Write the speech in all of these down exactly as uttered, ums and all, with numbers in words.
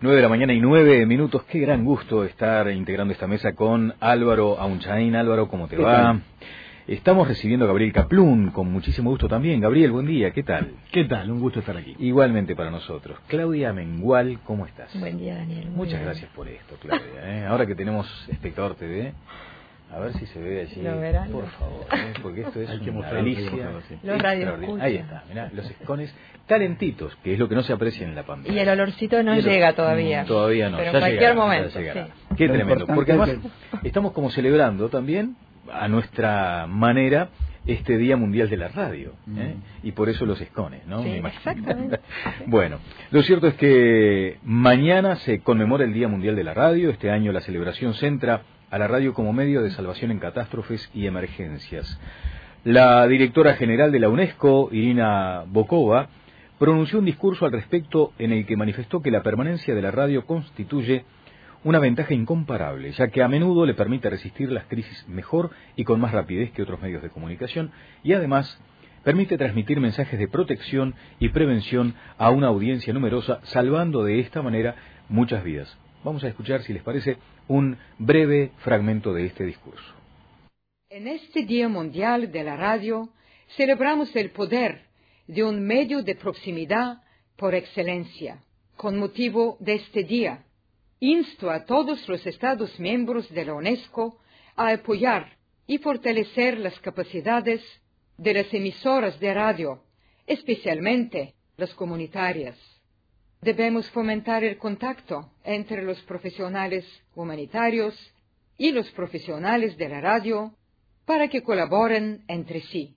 Nueve de la mañana y nueve minutos. Qué gran gusto estar integrando esta mesa con Álvaro Aunchaín. Álvaro, ¿cómo te va? Tal? Estamos recibiendo a Gabriel Kaplun, con muchísimo gusto también. Gabriel, buen día, ¿qué tal? ¿Qué tal? Un gusto estar aquí. Igualmente para nosotros. Claudia Mengual, ¿cómo estás? Buen día, Daniel. Muchas bien. gracias por esto, Claudia. ¿eh? Ahora que tenemos Espectador T V, a ver si se ve allí. Lo verán. Por favor, ¿eh? Porque esto es hay que una mostrar, delicia. Los radioescuchas. Ahí está, mirá, los escones calentitos, que es lo que no se aprecia en la pantalla. Y el olorcito no el, llega todavía. Mm, todavía no. Pero ya en cualquier llegará, momento. ya llegará. Sí. Qué Lo tremendo. Porque además que... estamos como celebrando también, a nuestra manera, este Día Mundial de la Radio, ¿eh? Mm. Y por eso los escones, ¿no? Sí, Me imagino. exactamente. Bueno, lo cierto es que mañana se conmemora el Día Mundial de la Radio. Este año la celebración centra a la radio como medio de salvación en catástrofes y emergencias. La directora general de la UNESCO, Irina Bokova, pronunció un discurso al respecto en el que manifestó que la permanencia de la radio constituye una ventaja incomparable, ya que a menudo le permite resistir las crisis mejor y con más rapidez que otros medios de comunicación, y además permite transmitir mensajes de protección y prevención a una audiencia numerosa, salvando de esta manera muchas vidas. Vamos a escuchar, si les parece, un breve fragmento de este discurso. En este Día Mundial de la Radio, celebramos el poder de un medio de proximidad por excelencia. Con motivo de este día, insto a todos los Estados miembros de la UNESCO a apoyar y fortalecer las capacidades de las emisoras de radio, especialmente las comunitarias. Debemos fomentar el contacto entre los profesionales humanitarios y los profesionales de la radio para que colaboren entre sí.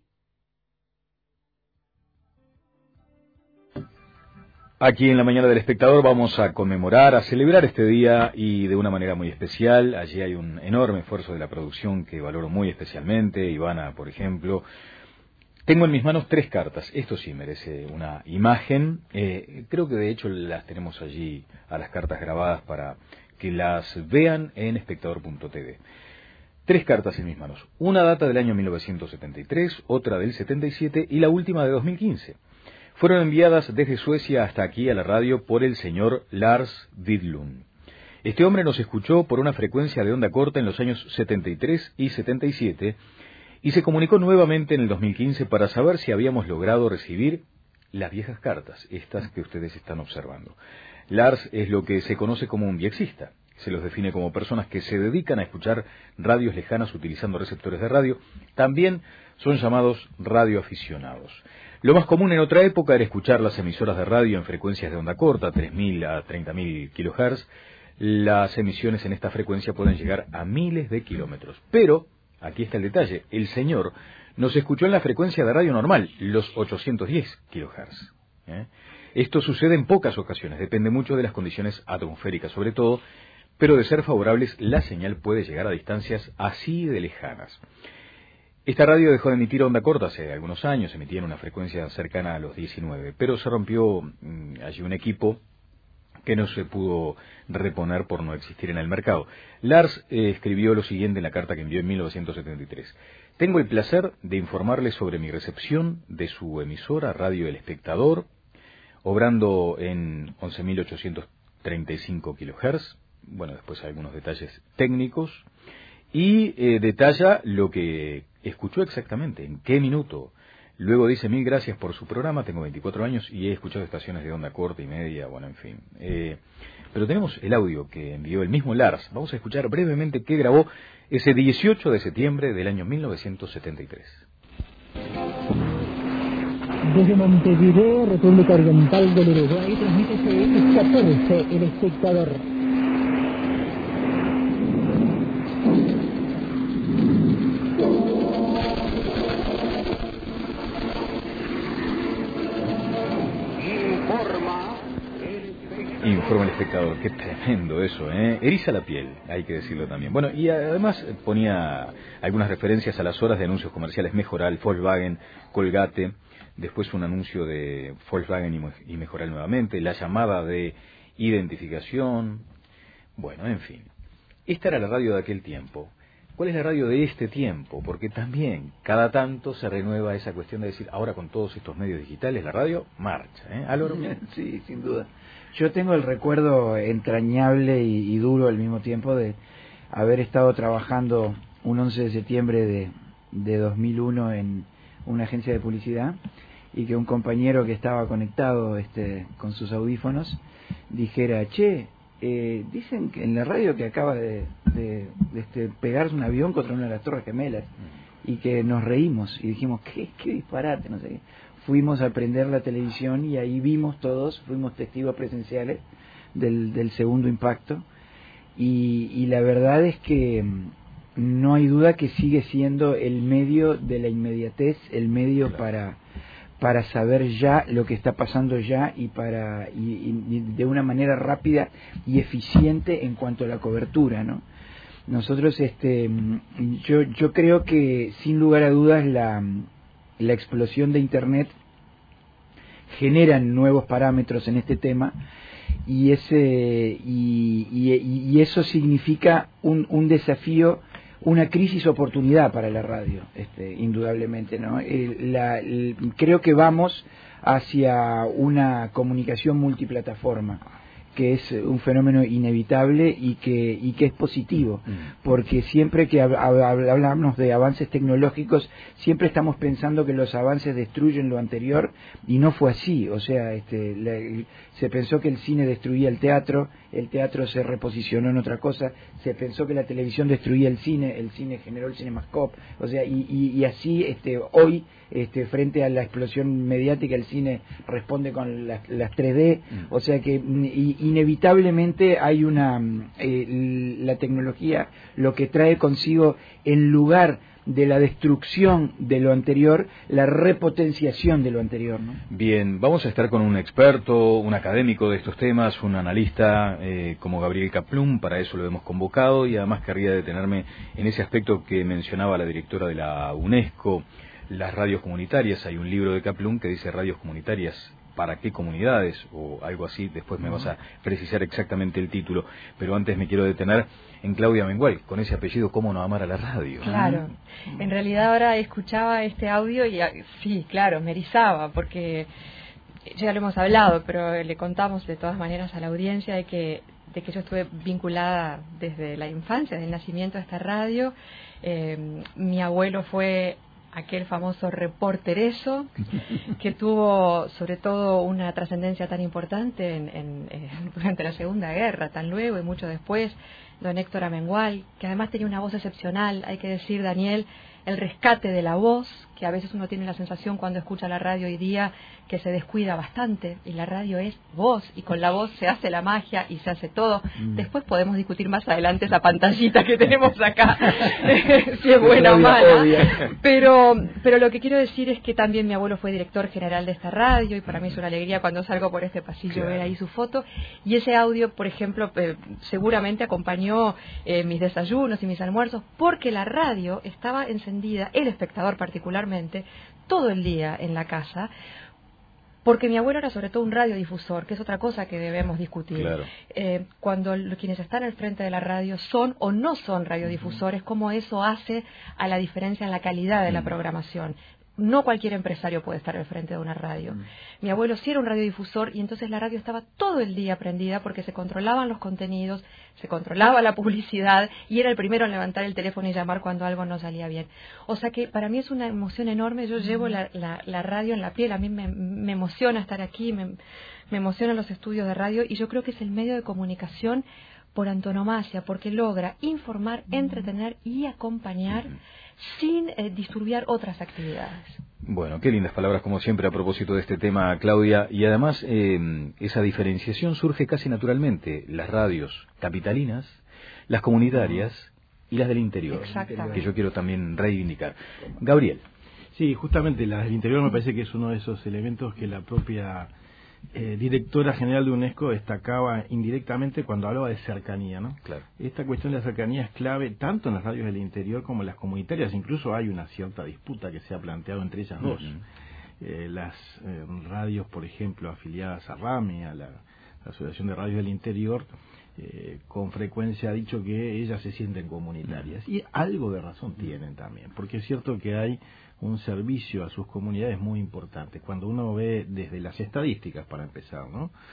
Aquí en la mañana del Espectador vamos a conmemorar, a celebrar este día y de una manera muy especial. Allí hay un enorme esfuerzo de la producción que valoro muy especialmente. Ivana, por ejemplo. Tengo en mis manos tres cartas. Esto sí merece una imagen. Eh, creo que de hecho las tenemos allí a las cartas grabadas para que las vean en espectador punto t v. Tres cartas en mis manos. Una data del año mil novecientos setenta y tres, otra del setenta y siete y la última de dos mil quince. Fueron enviadas desde Suecia hasta aquí a la radio por el señor Lars Widlund. Este hombre nos escuchó por una frecuencia de onda corta en los años setenta y tres y setenta y siete y se comunicó nuevamente en el dos mil quince para saber si habíamos logrado recibir las viejas cartas, estas que ustedes están observando. Lars es lo que se conoce como un diexista. Se los define como personas que se dedican a escuchar radios lejanas utilizando receptores de radio. También son llamados radioaficionados. Lo más común en otra época era escuchar las emisoras de radio en frecuencias de onda corta, tres mil a treinta mil kilohertz. Las emisiones en esta frecuencia pueden llegar a miles de kilómetros. Pero, aquí está el detalle, el señor nos escuchó en la frecuencia de radio normal, los ochocientos diez kilohertz. ¿eh? Esto sucede en pocas ocasiones, depende mucho de las condiciones atmosféricas sobre todo, pero de ser favorables la señal puede llegar a distancias así de lejanas. Esta radio dejó de emitir onda corta hace algunos años, emitía en una frecuencia cercana a los diecinueve, pero se rompió mmm, allí un equipo que no se pudo reponer por no existir en el mercado. Lars eh, escribió lo siguiente en la carta que envió en mil novecientos setenta y tres. Tengo el placer de informarles sobre mi recepción de su emisora Radio El Espectador, obrando en once mil ochocientos treinta y cinco kilohertz. Bueno, después hay algunos detalles técnicos. Y eh, detalla lo que escuchó exactamente, en qué minuto. Luego dice, mil gracias por su programa, tengo veinticuatro años y he escuchado estaciones de onda corta y media, bueno, en fin. Eh, pero tenemos el audio que envió el mismo Lars. Vamos a escuchar brevemente qué grabó ese dieciocho de septiembre del año mil novecientos setenta y tres. Desde Montevideo, República Oriental del Uruguay, transmite C X catorce, El Espectador. Informa el espectador, qué tremendo eso, ¿eh? Eriza la piel, hay que decirlo también. Bueno, y además ponía algunas referencias a las horas de anuncios comerciales Mejoral, Volkswagen, Colgate, después un anuncio de Volkswagen y Mejoral nuevamente, la llamada de identificación, bueno, en fin. Esta era la radio de aquel tiempo. ¿Cuál es la radio de este tiempo? Porque también cada tanto se renueva esa cuestión de decir, ahora con todos estos medios digitales, la radio marcha, ¿eh? Álvaro. Sí, sin duda. Yo tengo el recuerdo entrañable y, y duro al mismo tiempo de haber estado trabajando un once de septiembre de, de dos mil uno en una agencia de publicidad y que un compañero que estaba conectado este, con sus audífonos dijera, che, eh, dicen que en la radio que acaba de, de, de este, pegarse un avión contra una de las Torres Gemelas, y que nos reímos y dijimos, qué, qué disparate, no sé qué. Fuimos a prender la televisión y ahí vimos todos, fuimos testigos presenciales del, del segundo impacto, y, y la verdad es que no hay duda que sigue siendo el medio de la inmediatez, el medio claro. para para saber ya lo que está pasando ya y para y, y de una manera rápida y eficiente en cuanto a la cobertura, ¿no? Nosotros, este, yo yo creo que sin lugar a dudas la la explosión de Internet genera nuevos parámetros en este tema, y ese y, y, y eso significa un, un desafío, una crisis oportunidad para la radio, este, indudablemente, ¿no? El, la, el, creo que vamos hacia una comunicación multiplataforma, que es un fenómeno inevitable y que y que es positivo, porque siempre que hab, hab, hablamos de avances tecnológicos siempre estamos pensando que los avances destruyen lo anterior, y no fue así. O sea, este, la, se pensó que el cine destruía el teatro, el teatro se reposicionó en otra cosa, se pensó que la televisión destruía el cine, el cine generó el cinemascope, o sea, y, y, y así este, hoy este, frente a la explosión mediática el cine responde con las, las tres D, o sea que y, inevitablemente hay una eh, la tecnología lo que trae consigo, en lugar de la destrucción de lo anterior, la repotenciación de lo anterior, ¿no? Bien, vamos a estar con un experto, un académico de estos temas, un analista eh, como Gabriel Kaplun. Para eso lo hemos convocado, y además querría detenerme en ese aspecto que mencionaba la directora de la UNESCO, las radios comunitarias. Hay un libro de Kaplun que dice radios comunitarias, ¿para qué comunidades? O algo así, después me vas a precisar exactamente el título. Pero antes me quiero detener en Claudia Mengual, con ese apellido, ¿cómo no amar a la radio? Claro, en realidad ahora escuchaba este audio y sí, claro, me erizaba, porque ya lo hemos hablado, pero le contamos de todas maneras a la audiencia de que, de que yo estuve vinculada desde la infancia, desde el nacimiento a esta radio. Eh, mi abuelo fue aquel famoso reportereso que tuvo sobre todo una trascendencia tan importante en, en, en, durante la Segunda Guerra, tan luego y mucho después, don Héctor Amengual, que además tenía una voz excepcional. Hay que decir, Daniel, el rescate de la voz, que a veces uno tiene la sensación cuando escucha la radio hoy día que se descuida bastante, y la radio es voz, y con la voz se hace la magia y se hace todo. Mm. Después podemos discutir más adelante esa pantallita que tenemos acá, si es buena o mala. Pero, pero lo que quiero decir es que también mi abuelo fue director general de esta radio, y para mí es una alegría cuando salgo por este pasillo claro. ver ahí su foto. Y ese audio, por ejemplo, eh, seguramente acompañó eh, mis desayunos y mis almuerzos, porque la radio estaba encendida, el espectador particularmente, todo el día en la casa, porque mi abuelo era sobre todo un radiodifusor, que es otra cosa que debemos discutir. Claro. Eh, cuando lo, quienes están al frente de la radio son o no son radiodifusores, uh-huh. cómo eso hace a la diferencia en la calidad de uh-huh. la programación. No cualquier empresario puede estar al frente de una radio. Uh-huh. Mi abuelo sí era un radiodifusor, y entonces la radio estaba todo el día prendida porque se controlaban los contenidos, se controlaba la publicidad, y era el primero en levantar el teléfono y llamar cuando algo no salía bien. O sea que para mí es una emoción enorme. Yo llevo la, la, la radio en la piel. A mí me, me emociona estar aquí, me, me emocionan los estudios de radio, y yo creo que es el medio de comunicación por antonomasia, porque logra informar, entretener y acompañar sin eh, disturbiar otras actividades. Bueno, qué lindas palabras como siempre a propósito de este tema, Claudia. Y además eh, esa diferenciación surge casi naturalmente. Las radios capitalinas, las comunitarias y las del interior, que yo quiero también reivindicar. Gabriel. Sí, justamente las del interior me parece que es uno de esos elementos que la propia eh, directora general de UNESCO destacaba indirectamente cuando hablaba de cercanía, ¿no? Claro. Esta cuestión de la cercanía es clave tanto en las radios del interior como en las comunitarias. Incluso hay una cierta disputa que se ha planteado entre ellas dos. Uh-huh. Eh, las eh, radios, por ejemplo, afiliadas a RAMI, a la, la Asociación de Radios del Interior, eh, con frecuencia ha dicho que ellas se sienten comunitarias. Uh-huh. Y algo de razón tienen también, porque es cierto que hay un servicio a sus comunidades muy importante. Cuando uno ve desde las estadísticas, para empezar, ¿no?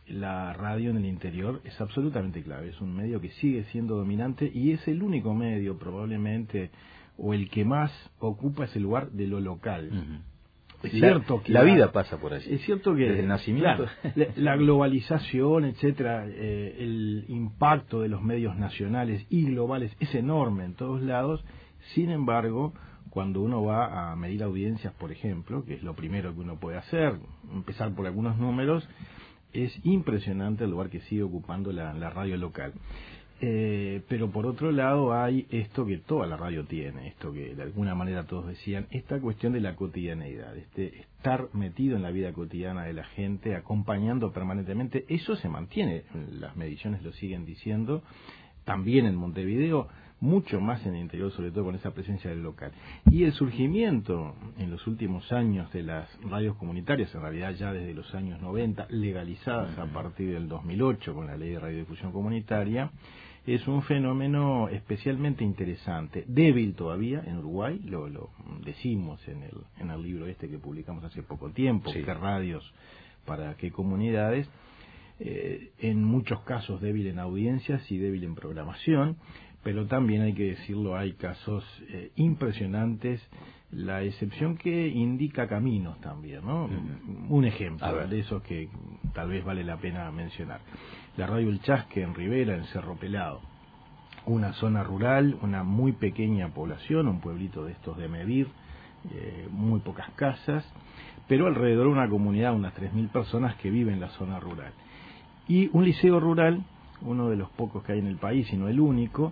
la radio en el interior es absolutamente clave. Es un medio que sigue siendo dominante y es el único medio probablemente, o el que más ocupa ese lugar de lo local. Uh-huh. Es cierto la, que la la, vida pasa por allí. Es cierto que desde el nacimiento, claro, la, la globalización, etcétera, eh, el impacto de los medios nacionales y globales es enorme en todos lados. Sin embargo, cuando uno va a medir audiencias, por ejemplo, que es lo primero que uno puede hacer, empezar por algunos números, es impresionante el lugar que sigue ocupando la, la radio local. Eh, pero por otro lado hay esto que toda la radio tiene, esto que de alguna manera todos decían, esta cuestión de la cotidianeidad, este estar metido en la vida cotidiana de la gente, acompañando permanentemente. Eso se mantiene, las mediciones lo siguen diciendo, también en Montevideo, mucho más en el interior, sobre todo con esa presencia del local. Y el surgimiento en los últimos años de las radios comunitarias, en realidad ya desde los años noventa, legalizadas a partir del dos mil ocho con la ley de radiodifusión comunitaria, es un fenómeno especialmente interesante, débil todavía en Uruguay, lo, lo decimos en el, en el libro este que publicamos hace poco tiempo, sí. ¿Qué radios para qué comunidades? Eh, en muchos casos débil en audiencias y débil en programación, pero también hay que decirlo, hay casos eh, impresionantes, la excepción que indica caminos también, ¿no? Mm. Un ejemplo de esos que tal vez vale la pena mencionar. La radio El Chasque en Rivera, en Cerro Pelado, una zona rural, una muy pequeña población, un pueblito de estos de medir, eh, muy pocas casas, pero alrededor una comunidad, unas tres mil personas que viven en la zona rural. Y un liceo rural, uno de los pocos que hay en el país, y no el único,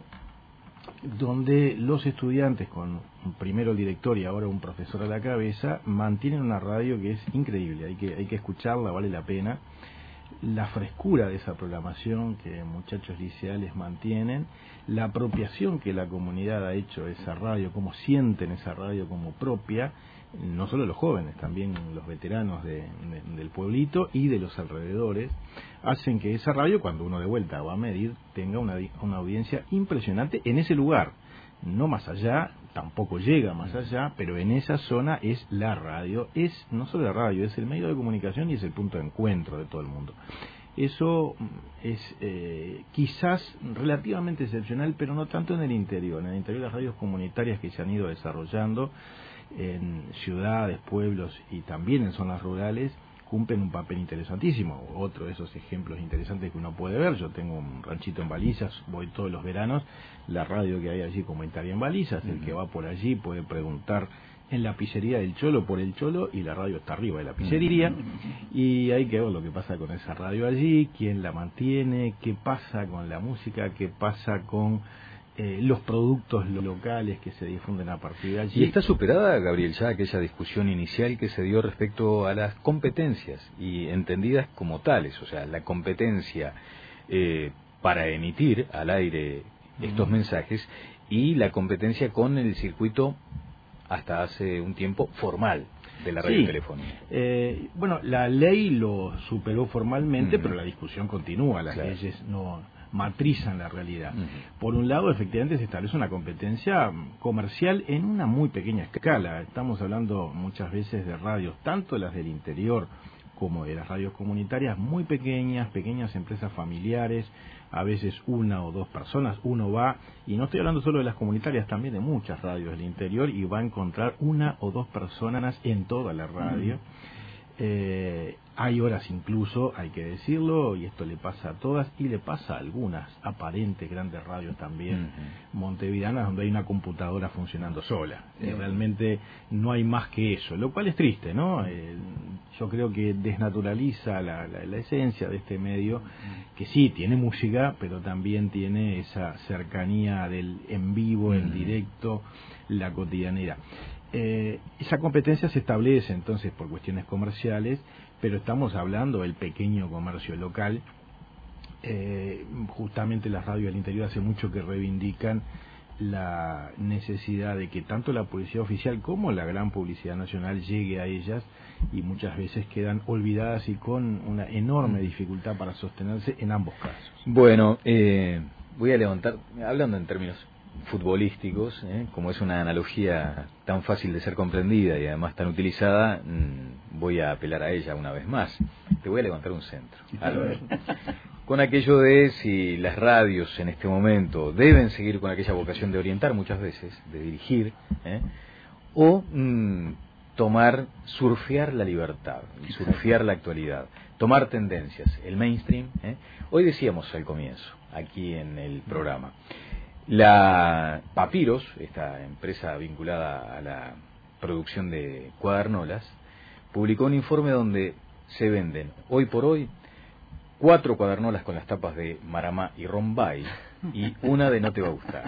donde los estudiantes, con primero el director y ahora un profesor a la cabeza, mantienen una radio que es increíble, hay que, hay que escucharla, vale la pena. La frescura de esa programación que muchachos liceales mantienen, la apropiación que la comunidad ha hecho de esa radio, cómo sienten esa radio como propia, no solo los jóvenes, también los veteranos de, de, del pueblito y de los alrededores, hacen que esa radio, cuando uno de vuelta va a medir, tenga una, una audiencia impresionante en ese lugar, no más allá, tampoco llega más allá, pero en esa zona es la radio, es no solo la radio, es el medio de comunicación y es el punto de encuentro de todo el mundo. Eso es eh, quizás relativamente excepcional, pero no tanto en el interior. En el interior las radios comunitarias que se han ido desarrollando en ciudades, pueblos y también en zonas rurales cumplen un papel interesantísimo. Otro de esos ejemplos interesantes que uno puede ver, yo tengo un ranchito en Balizas, voy todos los veranos, la radio que hay allí comunitaria en Balizas, uh-huh. El que va por allí puede preguntar en la pizzería del Cholo por el Cholo y la radio está arriba de la pizzería, uh-huh. Y hay que ver lo que pasa con esa radio allí, quién la mantiene, qué pasa con la música, qué pasa con Eh, los productos locales que se difunden a partir de allí. ¿Y está superada, Gabriel, ya aquella discusión inicial que se dio respecto a las competencias y entendidas como tales? O sea, la competencia eh, para emitir al aire estos mm. mensajes y la competencia con el circuito hasta hace un tiempo formal de la radiotelefonía. Sí. Eh, bueno, la ley lo superó formalmente, mm. pero la discusión continúa, las claro. leyes no matrizan la realidad. Uh-huh. Por un lado, efectivamente, se establece una competencia comercial en una muy pequeña escala. Estamos hablando muchas veces de radios, tanto las del interior como de las radios comunitarias, muy pequeñas, pequeñas empresas familiares, a veces una o dos personas. Uno va, y no estoy hablando solo de las comunitarias, también de muchas radios del interior, y va a encontrar una o dos personas en toda la radio. Uh-huh. Eh, hay horas incluso, hay que decirlo, y esto le pasa a todas y le pasa a algunas aparentes grandes radios también uh-huh. montevideanas, donde hay una computadora funcionando sola. Uh-huh. Eh, realmente no hay más que eso, lo cual es triste, ¿no? Eh, yo creo que desnaturaliza la, la, la esencia de este medio, uh-huh. que sí, tiene música, pero también tiene esa cercanía del en vivo, uh-huh. en directo, la cotidianidad. Eh, esa competencia se establece entonces por cuestiones comerciales, pero estamos hablando del pequeño comercio local. Eh, justamente las radios del interior hace mucho que reivindican la necesidad de que tanto la publicidad oficial como la gran publicidad nacional llegue a ellas, y muchas veces quedan olvidadas y con una enorme dificultad para sostenerse en ambos casos. Bueno, eh, voy a levantar, hablando en términos futbolísticos, ¿eh? Como es una analogía tan fácil de ser comprendida y además tan utilizada, mmm, voy a apelar a ella una vez más. Te voy a levantar un centro, Álvaro. Con aquello de si las radios en este momento deben seguir con aquella vocación de orientar muchas veces, de dirigir, ¿eh? o mmm, tomar, surfear la libertad, surfear la actualidad, tomar tendencias, el mainstream. ¿eh? Hoy decíamos al comienzo, aquí en el programa, la Papiros, esta empresa vinculada a la producción de cuadernolas, publicó un informe donde se venden hoy por hoy cuatro cuadernolas con las tapas de Maramá y Rombay y una de No te va a gustar.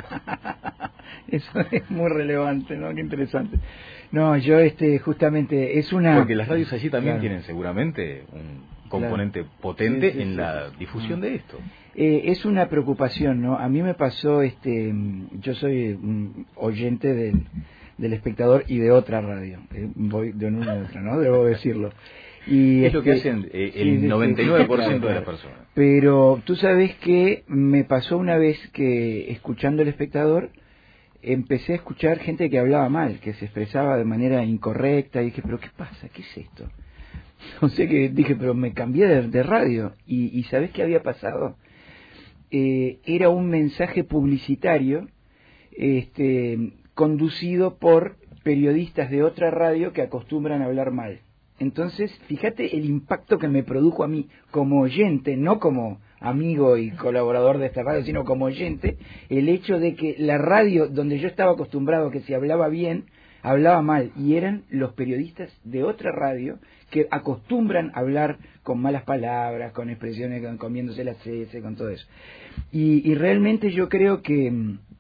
Eso es muy relevante, ¿no? Qué interesante. No, yo este justamente es una... Porque las radios allí también claro. tienen seguramente un componente claro. potente sí, sí, en sí, la sí. difusión ah. de esto. Eh, es una preocupación, ¿no? A mí me pasó, este, yo soy un oyente del, del Espectador y de otra radio, eh, voy de una a otra, ¿no? Debo decirlo. Y es este, lo que hacen eh, el sí, noventa y nueve por ciento sí, claro, de las personas. Pero tú sabes que me pasó una vez que escuchando El Espectador empecé a escuchar gente que hablaba mal, que se expresaba de manera incorrecta y dije, pero ¿qué pasa? ¿Qué es esto? No sé qué, dije, pero me cambié de, de radio y, y ¿sabés qué había pasado? Eh, era un mensaje publicitario este, conducido por periodistas de otra radio que acostumbran a hablar mal. Entonces, fíjate el impacto que me produjo a mí como oyente, no como amigo y colaborador de esta radio, sino como oyente, el hecho de que la radio donde yo estaba acostumbrado que si hablaba bien, hablaba mal, y eran los periodistas de otra radio que acostumbran a hablar con malas palabras, con expresiones, con, comiéndose las heces, con todo eso. Y, y realmente yo creo que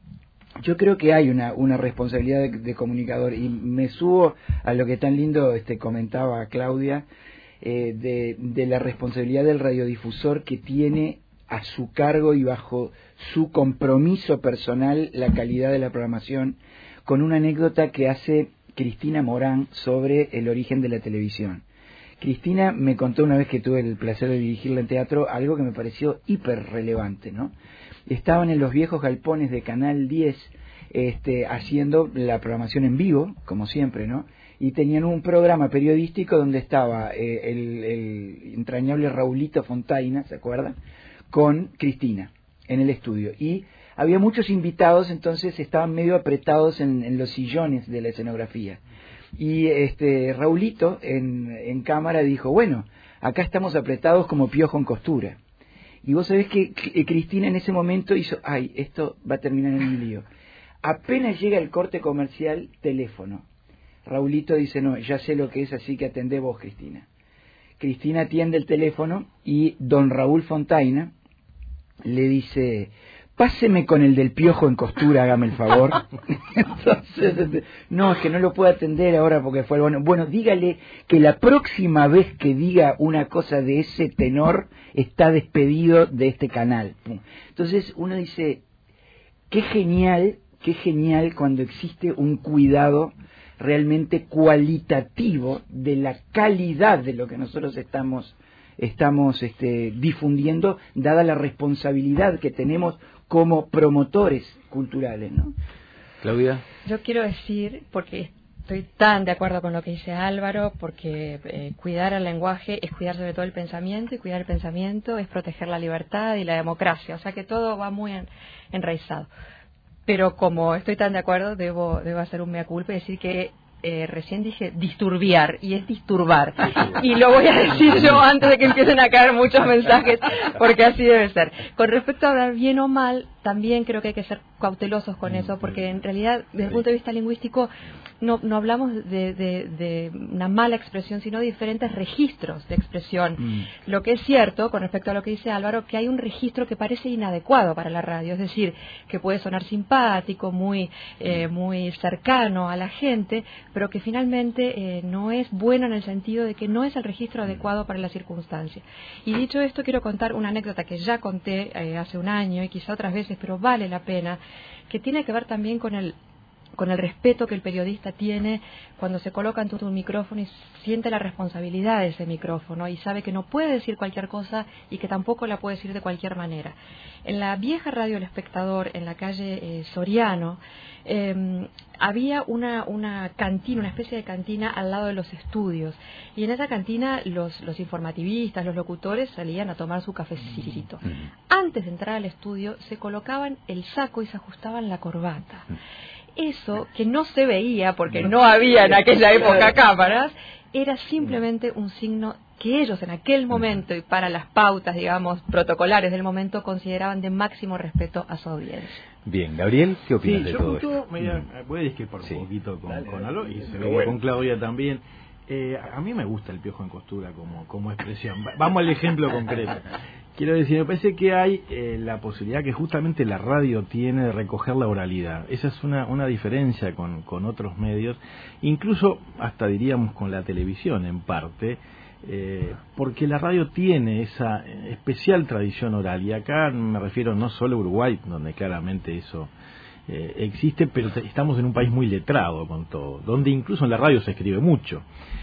yo creo que hay una una responsabilidad de, de comunicador, y me subo a lo que tan lindo este comentaba Claudia, eh, de, de la responsabilidad del radiodifusor que tiene a su cargo y bajo su compromiso personal la calidad de la programación, con una anécdota que hace Cristina Morán sobre el origen de la televisión. Cristina me contó una vez que tuve el placer de dirigirla en teatro algo que me pareció hiper relevante, ¿no? Estaban en los viejos galpones de Canal diez este, haciendo la programación en vivo, como siempre, ¿no? Y tenían un programa periodístico donde estaba eh, el, el entrañable Raulito Fontaina, ¿se acuerdan? Con Cristina en el estudio. Y había muchos invitados, entonces estaban medio apretados en, en los sillones de la escenografía. Y este Raulito en, en cámara dijo, bueno, acá estamos apretados como piojo en costura. Y vos sabés que, que Cristina en ese momento hizo, ay, esto va a terminar en un lío. Apenas llega el corte comercial, teléfono. Raulito dice, no, ya sé lo que es, así que atendé vos, Cristina. Cristina atiende el teléfono y don Raúl Fontaina le dice, páseme con el del piojo en costura, hágame el favor. Entonces, no, es que no lo puedo atender ahora porque fue bueno. Bueno, dígale que la próxima vez que diga una cosa de ese tenor, está despedido de este canal. Entonces uno dice, qué genial, qué genial cuando existe un cuidado realmente cualitativo de la calidad de lo que nosotros estamos estamos este, difundiendo, dada la responsabilidad que tenemos como promotores culturales, ¿no? Claudia. Yo quiero decir, porque estoy tan de acuerdo con lo que dice Álvaro, porque eh, cuidar el lenguaje es cuidar sobre todo el pensamiento, y cuidar el pensamiento es proteger la libertad y la democracia, o sea que todo va muy en, enraizado. Pero como estoy tan de acuerdo, debo, debo hacer un mea culpa y decir que Eh, recién dije disturbiar, y es disturbar, y lo voy a decir yo antes de que empiecen a caer muchos mensajes, porque así debe ser. Con respecto a hablar bien o mal, también creo que hay que ser cautelosos con eso, porque en realidad desde el punto de vista lingüístico no, no hablamos de, de, de una mala expresión, sino de diferentes registros de expresión. Mm. Lo que es cierto, con respecto a lo que dice Álvaro, que hay un registro que parece inadecuado para la radio, es decir, que puede sonar simpático, muy, eh, muy cercano a la gente, pero que finalmente eh, no es bueno en el sentido de que no es el registro adecuado para la circunstancia. Y dicho esto, quiero contar una anécdota que ya conté eh, hace un año y quizá otras veces, pero vale la pena, que tiene que ver también con el con el respeto que el periodista tiene cuando se coloca ante un micrófono y siente la responsabilidad de ese micrófono y sabe que no puede decir cualquier cosa y que tampoco la puede decir de cualquier manera. En la vieja radio El Espectador, en la calle eh, Soriano, eh, había una, una cantina, una especie de cantina al lado de los estudios, y en esa cantina los, los informativistas, los locutores salían a tomar su cafecito. Antes de entrar al estudio se colocaban el saco y se ajustaban la corbata. Eso, que no se veía porque no había en aquella época cámaras, era simplemente un signo que ellos en aquel momento y para las pautas, digamos, protocolares del momento, consideraban de máximo respeto a su audiencia. Bien, Gabriel, ¿qué opinas sí, de yo todo justo, esto? Mira, voy a discrepar sí. un poquito con, Dale, con Alo y se ve bueno. con Claudia también. Eh, a mí me gusta el piojo en costura como, como expresión. Vamos al ejemplo concreto. Quiero decir, me parece que hay eh, la posibilidad que justamente la radio tiene de recoger la oralidad. Esa es una, una diferencia con, con otros medios, incluso hasta diríamos con la televisión en parte, eh, porque la radio tiene esa especial tradición oral, y acá me refiero no solo a Uruguay, donde claramente eso eh, existe, pero te, estamos en un país muy letrado con todo, donde incluso en la radio se escribe mucho.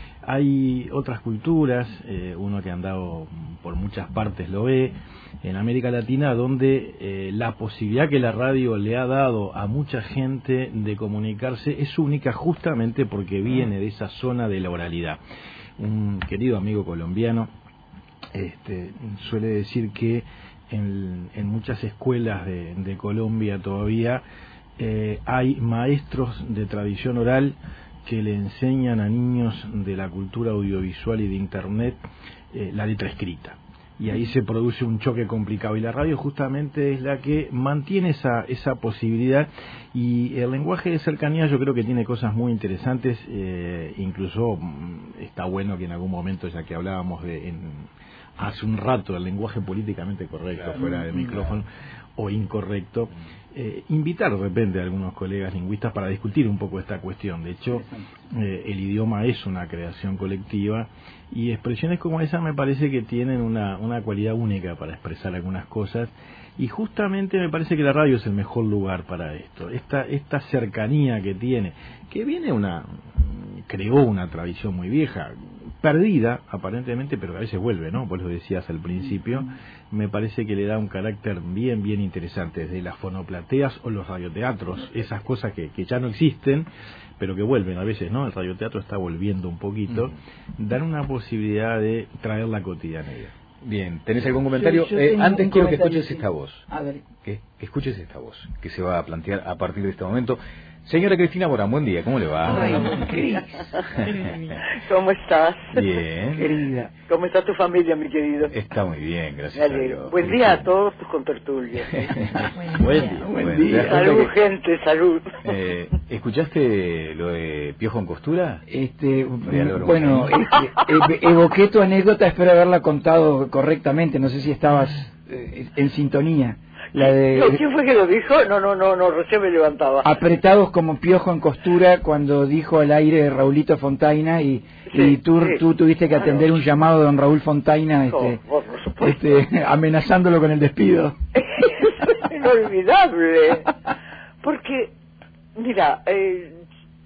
Hay otras culturas, eh, uno que ha andado por muchas partes lo ve, en América Latina, donde eh, la posibilidad que la radio le ha dado a mucha gente de comunicarse es única justamente porque viene de esa zona de la oralidad. Un querido amigo colombiano este, suele decir que en, en muchas escuelas de, de Colombia todavía eh, hay maestros de tradición oral que le enseñan a niños de la cultura audiovisual y de Internet eh, la letra escrita. Y ahí se produce un choque complicado. Y la radio justamente es la que mantiene esa, esa posibilidad. Y el lenguaje de cercanía yo creo que tiene cosas muy interesantes. Eh, incluso está bueno que en algún momento, ya que hablábamos de en, hace un rato del lenguaje políticamente correcto, claro, fuera del micrófono, o incorrecto, eh, invitar de repente a algunos colegas lingüistas para discutir un poco esta cuestión. De hecho, eh, el idioma es una creación colectiva y expresiones como esa me parece que tienen una, una cualidad única para expresar algunas cosas, y justamente me parece que la radio es el mejor lugar para esto. Esta, esta cercanía que tiene, que viene una, creó una tradición muy vieja, perdida aparentemente, pero que a veces vuelve, ¿no? Vos lo decías al principio, me parece que le da un carácter bien, bien interesante, desde las fonoplateas o los radioteatros, esas cosas que, que ya no existen, pero que vuelven a veces, ¿no? El radioteatro está volviendo un poquito, dan una posibilidad de traer la cotidianidad. Bien, ¿tenés algún comentario? Yo, yo eh, antes quiero que escuches sí. esta voz. A ver. Que, que escuches esta voz, que se va a plantear a partir de este momento. Señora Cristina Morán, buen día, ¿cómo le va? Ay, Cris. ¿Cómo estás? Bien. Querida. ¿Cómo está tu familia, mi querido? Está muy bien, gracias a Dios. Buen día a todos tus contertulios. Buen día. Buen día. Salud, gente, salud. Eh, ¿Escuchaste lo de Piojo en Costura? Este, bueno, este, evoqué tu anécdota, espero haberla contado correctamente, no sé si estabas eh, en sintonía. La de, no, ¿quién fue que lo dijo? No, no, no, no, recién me levantaba. Apretados como piojo en costura, cuando dijo al aire Raulito Fontaina, y, sí, y tú, sí. tú tuviste que atender claro. un llamado de don Raúl Fontaina, este, oh, por supuesto. este, amenazándolo con el despido. Es inolvidable, porque, mira, eh,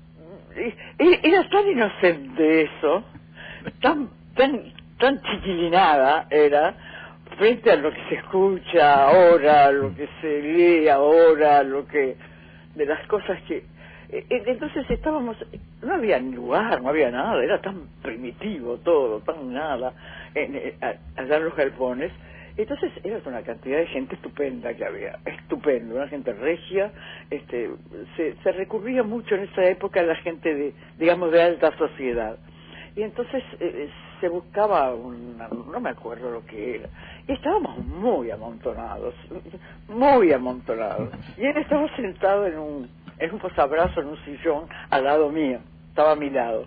era tan inocente eso, tan, tan, tan chiquilinada era, frente a lo que se escucha ahora, lo que se lee ahora, lo que de las cosas que eh, entonces estábamos, no había ni lugar, no había nada, era tan primitivo todo, tan nada en, en, allá en los galpones. Entonces era una cantidad de gente estupenda que había, estupendo, una gente regia. Este, se, se recurría mucho en esa época a la gente de, digamos, de alta sociedad. Y entonces eh, se buscaba, una, no me acuerdo lo que era, y estábamos muy amontonados, muy amontonados. Y él estaba sentado en un, en un posabrazo, en un sillón, al lado mío, estaba a mi lado.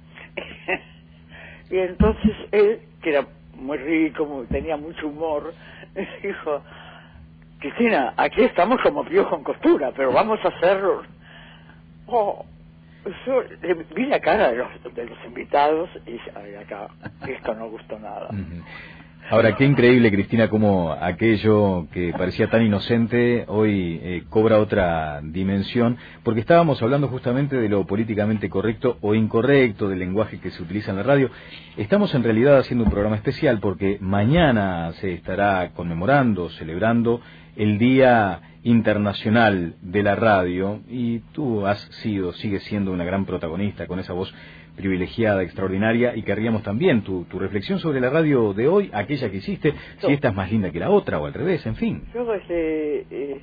Y entonces él, que era muy rico, muy, tenía mucho humor, dijo: Cristina, aquí estamos como Piojo en Costura, pero vamos a hacerlo. Oh, yo vi la cara de los, de los invitados y dije: ay, acá, esto no gustó nada. Ahora, qué increíble, Cristina, cómo aquello que parecía tan inocente hoy eh, cobra otra dimensión, porque estábamos hablando justamente de lo políticamente correcto o incorrecto, del lenguaje que se utiliza en la radio. Estamos en realidad haciendo un programa especial porque mañana se estará conmemorando, celebrando el Día Internacional de la Radio, y tú has sido, sigues siendo una gran protagonista con esa voz privilegiada, extraordinaria, y querríamos también tu, tu reflexión sobre la radio de hoy, aquella que hiciste, no. si esta es más linda que la otra o al revés, en fin. Yo, este, eh,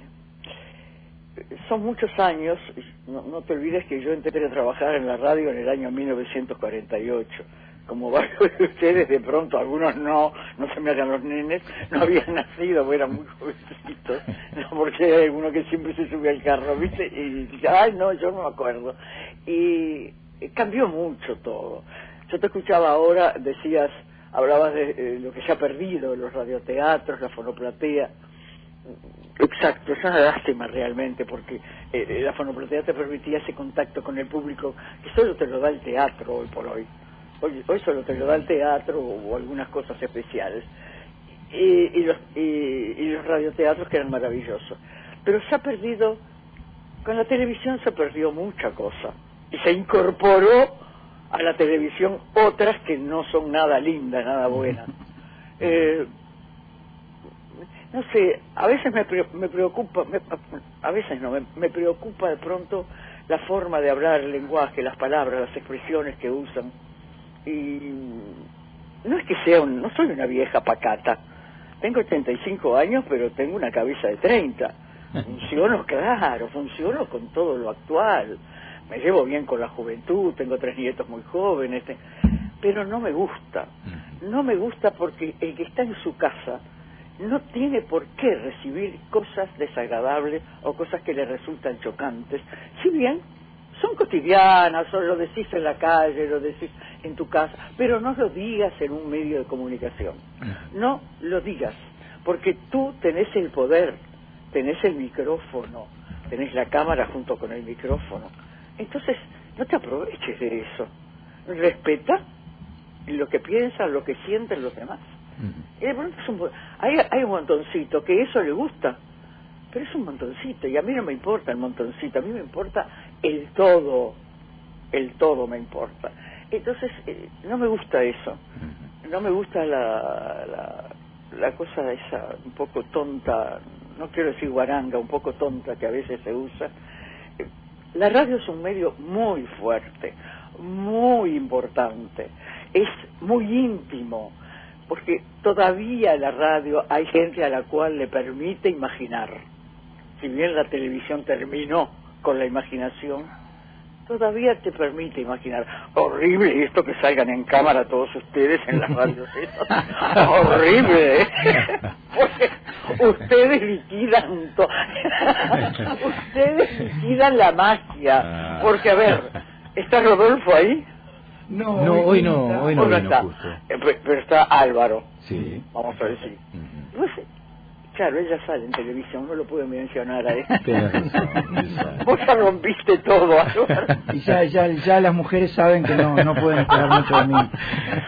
son muchos años, no, no te olvides que yo entré a trabajar en la radio en el año mil novecientos cuarenta y ocho. Como varios de ustedes, de pronto, algunos no, no se me hagan los nenes, no habían nacido, eran muy jovencitos, no, porque hay alguno que siempre se sube al carro, ¿viste? Y dice, ay, no, yo no me acuerdo. Y cambió mucho todo. Yo te escuchaba ahora, decías, hablabas de eh, lo que se ha perdido, los radioteatros, la fonoplatea. Exacto, es una lástima realmente, porque eh, la fonoplatea te permitía ese contacto con el público que solo te lo da el teatro hoy por hoy. Hoy, hoy solo te lo da el teatro o, o algunas cosas especiales. Y, y, los, y, y los radioteatros que eran maravillosos. Pero se ha perdido, con la televisión se perdió mucha cosa. Y se incorporó a la televisión otras que no son nada lindas, nada buenas. Eh, no sé, a veces me, pre, me preocupa, me, a veces no, me, me preocupa de pronto la forma de hablar, el lenguaje, las palabras, las expresiones que usan. Y no es que sea un, no soy una vieja pacata, tengo ochenta y cinco años, pero tengo una cabeza de treinta. Funciono, claro, funciono con todo lo actual. Me llevo bien con la juventud, tengo tres nietos muy jóvenes, pero no me gusta. No me gusta porque el que está en su casa no tiene por qué recibir cosas desagradables o cosas que le resultan chocantes. Si bien son cotidianas, o lo decís en la calle, lo decís en tu casa, pero no lo digas en un medio de comunicación. No lo digas, porque tú tenés el poder, tenés el micrófono, tenés la cámara junto con el micrófono. Entonces, no te aproveches de eso. Respeta lo que piensan, lo que sienten los demás. Uh-huh. Y de pronto es un, hay, hay un montoncito que eso le gusta, pero es un montoncito, y a mí no me importa el montoncito, a mí me importa el todo, el todo me importa. Entonces, eh, no me gusta eso. Uh-huh. No me gusta la, la, la cosa esa un poco tonta, no quiero decir guaranga, un poco tonta que a veces se usa. La radio es un medio muy fuerte, muy importante, es muy íntimo, porque todavía la radio hay gente a la cual le permite imaginar. Si bien la televisión terminó con la imaginación, todavía te permite imaginar. Horrible esto que salgan en cámara todos ustedes en las radios. Horrible, ¿eh? Porque ustedes liquidan to... ustedes liquidan la magia. Porque, a ver, ¿está Rodolfo ahí? No, no hoy no, hoy no, hoy no está. Justo. Pero está Álvaro. Sí. Vamos a decir. Uh-huh. No sé. Claro, ella sale en televisión, no lo puedo mencionar a él. Vos ya rompiste todo, Álvaro. Y ya, ya, ya las mujeres saben que no, no pueden esperar mucho de mí.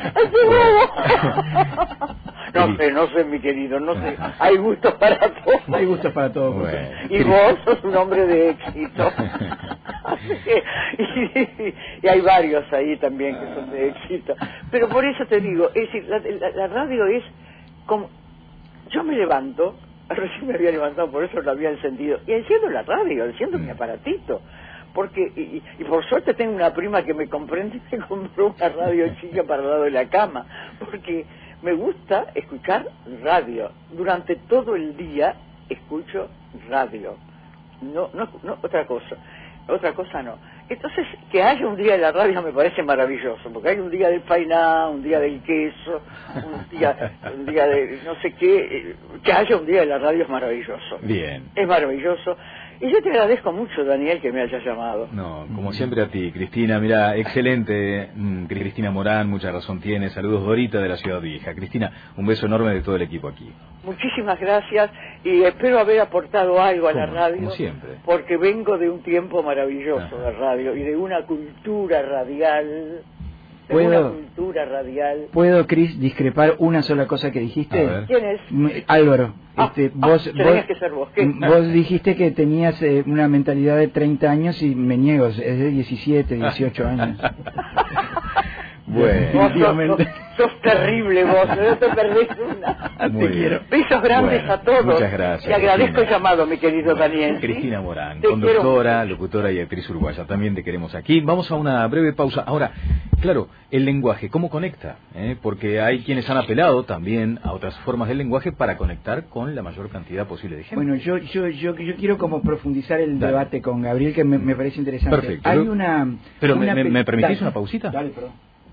No sé, no sé, mi querido, no sé. Hay gustos para todos. Hay gustos para todos. Bueno. Y vos sos un hombre de éxito. Así que, y, y hay varios ahí también que son de éxito. Pero por eso te digo, es decir, la, la, la radio es como... Yo me levanto, recién me había levantado, por eso lo había encendido, y enciendo la radio, enciendo mi aparatito, porque, y, y por suerte tengo una prima que me comprende y se compró una radio chica para el lado de la cama, porque me gusta escuchar radio. Durante todo el día escucho radio, no, no, no otra cosa, otra cosa no. Entonces, que haya un día de la radio me parece maravilloso, porque hay un día del painá, un día del queso, un día, un día de no sé qué, que haya un día de la radio es maravilloso. Bien. Es maravilloso. Y yo te agradezco mucho, Daniel, que me hayas llamado. No, como siempre a ti, Cristina. Mira, excelente, Cristina Morán, mucha razón tiene. Saludos, Dorita, de la Ciudad Vieja. Cristina, un beso enorme de todo el equipo aquí. Muchísimas gracias y espero haber aportado algo a la radio. Como siempre. Porque vengo de un tiempo maravilloso Ajá. de radio y de una cultura radial Tengo ¿Puedo, una cultura radial. ¿Puedo, Cris, discrepar una sola cosa que dijiste? ¿Quién es? M- Álvaro, Ah, este, ah, vos, tenías vos, que ser vos. ¿Qué? vos dijiste que tenías eh, una mentalidad de treinta años y me niego, es de diecisiete, dieciocho años. Bueno, Vos sos, sos, sos terrible vos, no te perdés una. Muy Te bien. quiero. Besos grandes Bueno, a todos. muchas gracias, Te agradezco Cristina. el llamado, mi querido Bueno, Daniel. ¿sí? Cristina Morán, Te conductora, quiero. locutora y actriz uruguaya. También te queremos aquí. Vamos a una breve pausa. Ahora, claro, el lenguaje, ¿cómo conecta? ¿Eh? Porque hay quienes han apelado también a otras formas del lenguaje para conectar con la mayor cantidad posible de gente. Bueno, yo, yo, yo, yo quiero como profundizar el Dale. debate con Gabriel, que me, me parece interesante. Perfecto. Hay Yo- una... Pero, una ¿me, me, pe- me permitís Dale. una pausita? Dale, perdón.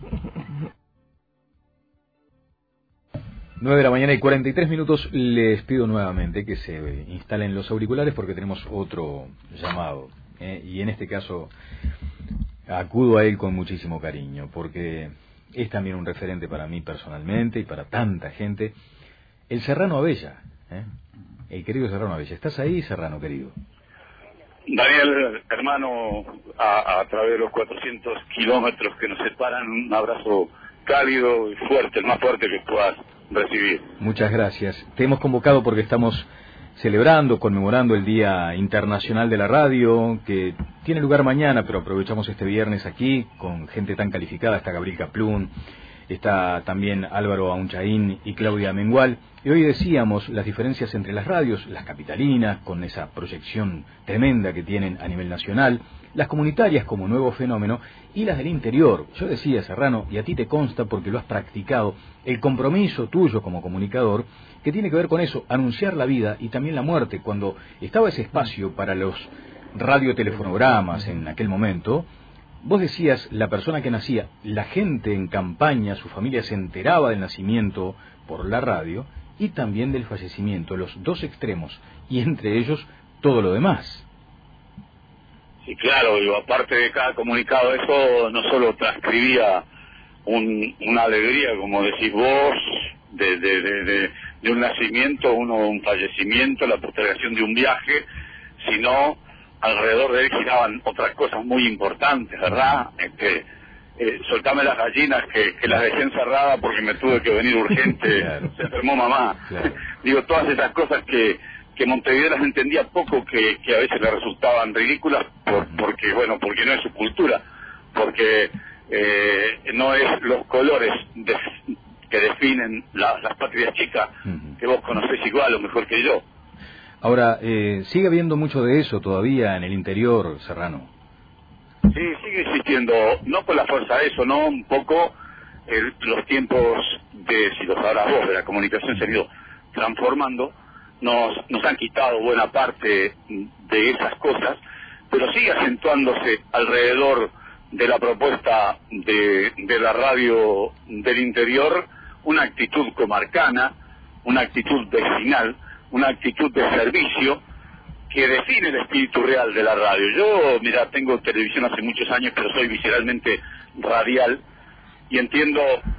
nueve de la mañana y cuarenta y tres minutos. Les pido nuevamente que se instalen los auriculares porque tenemos otro llamado. ¿eh? Y en este caso acudo a él con muchísimo cariño porque es también un referente para mí personalmente y para tanta gente. El Serrano Abella. ¿eh? El querido Serrano Abella. ¿Estás ahí, Serrano, querido? Daniel, hermano, a, a través de los cuatrocientos kilómetros que nos separan, un abrazo cálido y fuerte, el más fuerte que puedas recibir. Muchas gracias. Te hemos convocado porque estamos celebrando, conmemorando el Día Internacional de la Radio, que tiene lugar mañana, pero aprovechamos este viernes aquí con gente tan calificada. Está Gabriel Kaplún, está también Álvaro Aunchaín y Claudia Mengual. Y hoy decíamos las diferencias entre las radios, las capitalinas, con esa proyección tremenda que tienen a nivel nacional, las comunitarias como nuevo fenómeno, y las del interior. Yo decía, Serrano, y a ti te consta porque lo has practicado, el compromiso tuyo como comunicador, que tiene que ver con eso, anunciar la vida y también la muerte. Cuando estaba ese espacio para los radiotelefonogramas en aquel momento, vos decías, la persona que nacía, la gente en campaña, su familia se enteraba del nacimiento por la radio y también del fallecimiento, los dos extremos, y entre ellos todo lo demás. Sí, claro, digo, aparte de cada comunicado, eso no solo transcribía un, una alegría, como decís vos, de, de, de, de, de un nacimiento, uno, un fallecimiento, la postergación de un viaje, sino alrededor de él giraban otras cosas muy importantes, ¿verdad? Este, eh, soltame las gallinas que, que las dejé encerradas porque me tuve que venir urgente, claro. Se enfermó mamá. Claro. Digo, todas esas cosas que que Montevideo las entendía poco, que, que a veces le resultaban ridículas, por, porque, bueno, porque no es su cultura, porque eh, no es los colores de, que definen la, las patrias chicas, uh-huh. que vos conocés igual o mejor que yo. Ahora, eh, ¿sigue habiendo mucho de eso todavía en el interior, Serrano? Sí, sigue existiendo, no por la fuerza de eso, no un poco el, los tiempos de, si lo sabrás vos, de la comunicación se han ido transformando. Nos, nos han quitado buena parte de esas cosas, pero sigue acentuándose alrededor de la propuesta de, de la radio del interior una actitud comarcana, una actitud vecinal, una actitud de servicio que define el espíritu real de la radio. Yo, mira, tengo televisión hace muchos años, pero soy visceralmente radial y entiendo